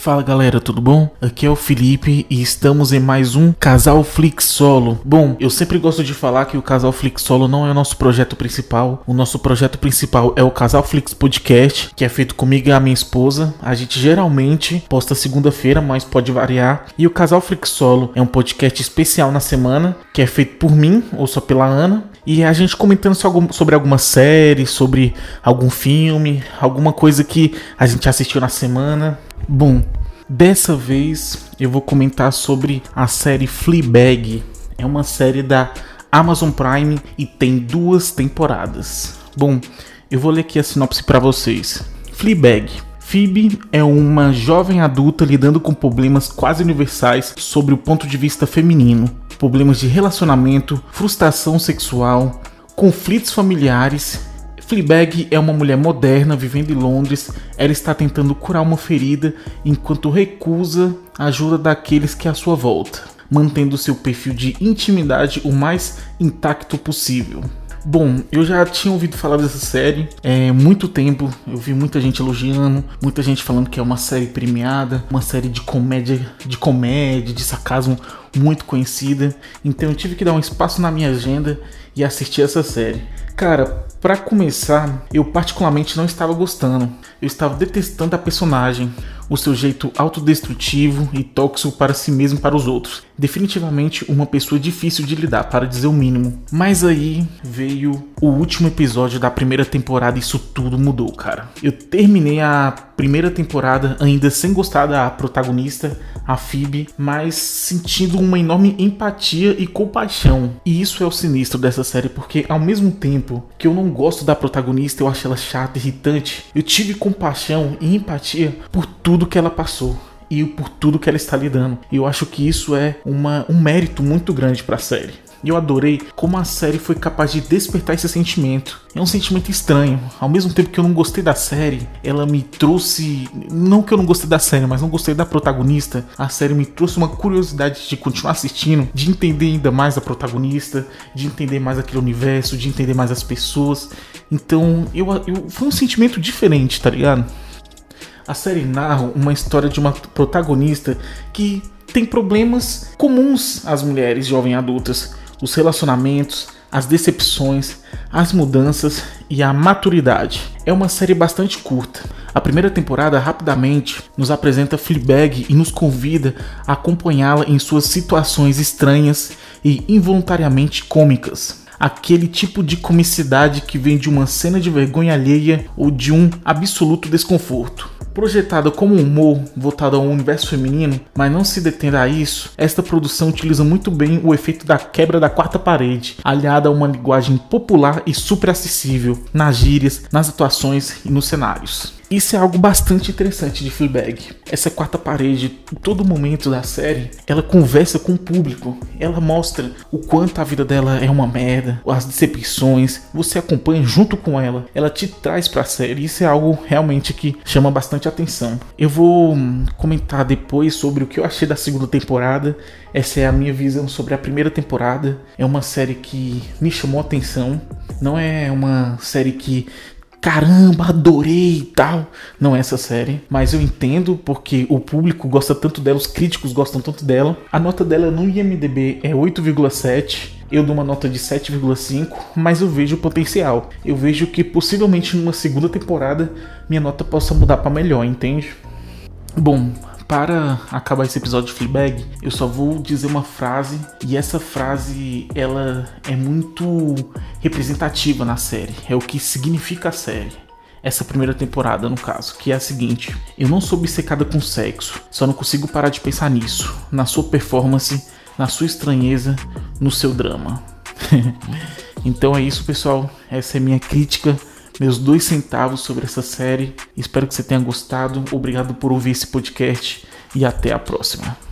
Fala galera, tudo bom? Aqui é o Felipe e estamos em mais um Casal Flix Solo. Bom, eu sempre gosto de falar que o Casal Flix Solo não é o nosso projeto principal. O nosso projeto principal é o Casal Flix Podcast, que é feito comigo e a minha esposa. A gente geralmente posta segunda-feira, mas pode variar. E o Casal Flix Solo é um podcast especial na semana, que é feito por mim ou só pela Ana. E a gente comentando sobre alguma série, sobre algum filme, alguma coisa que a gente assistiu na semana. Bom, dessa vez eu vou comentar sobre a série Fleabag. É uma série da Amazon Prime e tem 2 temporadas. Bom, eu vou ler aqui a sinopse para vocês. Fleabag. Phoebe é uma jovem adulta lidando com problemas quase universais sobre o ponto de vista feminino. Problemas de relacionamento, frustração sexual, conflitos familiares. Fleabag é uma mulher moderna vivendo em Londres. Ela está tentando curar uma ferida enquanto recusa a ajuda daqueles que à sua volta, mantendo seu perfil de intimidade o mais intacto possível. Bom, eu já tinha ouvido falar dessa série há muito tempo. Eu vi muita gente elogiando, muita gente falando que é uma série premiada, uma série de comédia, de sarcasmo muito conhecida. Então eu tive que dar um espaço na minha agenda e assistir essa série. Cara, pra começar, eu particularmente não estava gostando. Eu estava detestando a personagem, o seu jeito autodestrutivo e tóxico para si mesmo e para os outros. Definitivamente uma pessoa difícil de lidar, para dizer o mínimo. Mas aí veio o último episódio da primeira temporada e isso tudo mudou, cara. Eu terminei a primeira temporada ainda sem gostar da protagonista, a Phoebe, mas sentindo uma enorme empatia e compaixão. E isso é o sinistro dessa série, porque ao mesmo tempo que eu não gosto da protagonista, eu acho ela chata, irritante, eu tive compaixão e empatia por tudo que ela passou e por tudo que ela está lidando. E eu acho que isso é um mérito muito grande para a série. E eu adorei como a série foi capaz de despertar esse sentimento. É um sentimento estranho. Ao mesmo tempo que eu não gostei da série, ela me trouxe... Não que eu não gostei da série, mas não gostei da protagonista. A série me trouxe uma curiosidade de continuar assistindo, de entender ainda mais a protagonista, de entender mais aquele universo, de entender mais as pessoas. Então, foi um sentimento diferente, tá ligado? A série narra uma história de uma protagonista que tem problemas comuns às mulheres jovens adultas. Os relacionamentos, as decepções, as mudanças e a maturidade. É uma série bastante curta. A primeira temporada rapidamente nos apresenta Fleabag e nos convida a acompanhá-la em suas situações estranhas e involuntariamente cômicas. Aquele tipo de comicidade que vem de uma cena de vergonha alheia ou de um absoluto desconforto. Projetada como um humor voltado ao universo feminino, mas não se detendo a isso, esta produção utiliza muito bem o efeito da quebra da quarta parede, aliada a uma linguagem popular e super acessível, nas gírias, nas atuações e nos cenários. Isso é algo bastante interessante de Fleabag. Essa quarta parede, em todo momento da série, ela conversa com o público. Ela mostra o quanto a vida dela é uma merda, as decepções. Você acompanha junto com ela. Ela te traz pra série. Isso é algo realmente que chama bastante atenção. Eu vou comentar depois sobre o que eu achei da segunda temporada. Essa é a minha visão sobre a primeira temporada. É uma série que me chamou a atenção. Não é uma série que... caramba, adorei e tal. Não é essa série, mas eu entendo porque o público gosta tanto dela, os críticos gostam tanto dela. A nota dela no IMDb é 8,7. Eu dou uma nota de 7,5, mas eu vejo o potencial. Eu vejo que possivelmente numa segunda temporada minha nota possa mudar para melhor, entende? Bom, para acabar esse episódio de Fleabag, eu só vou dizer uma frase, e essa frase ela é muito representativa na série, é o que significa a série. Essa primeira temporada, no caso, que é a seguinte: eu não sou obcecada com sexo, só não consigo parar de pensar nisso, na sua performance, na sua estranheza, no seu drama. Então é isso, pessoal, essa é minha crítica, meus 2 centavos sobre essa série. Espero que você tenha gostado. Obrigado por ouvir esse podcast e até a próxima.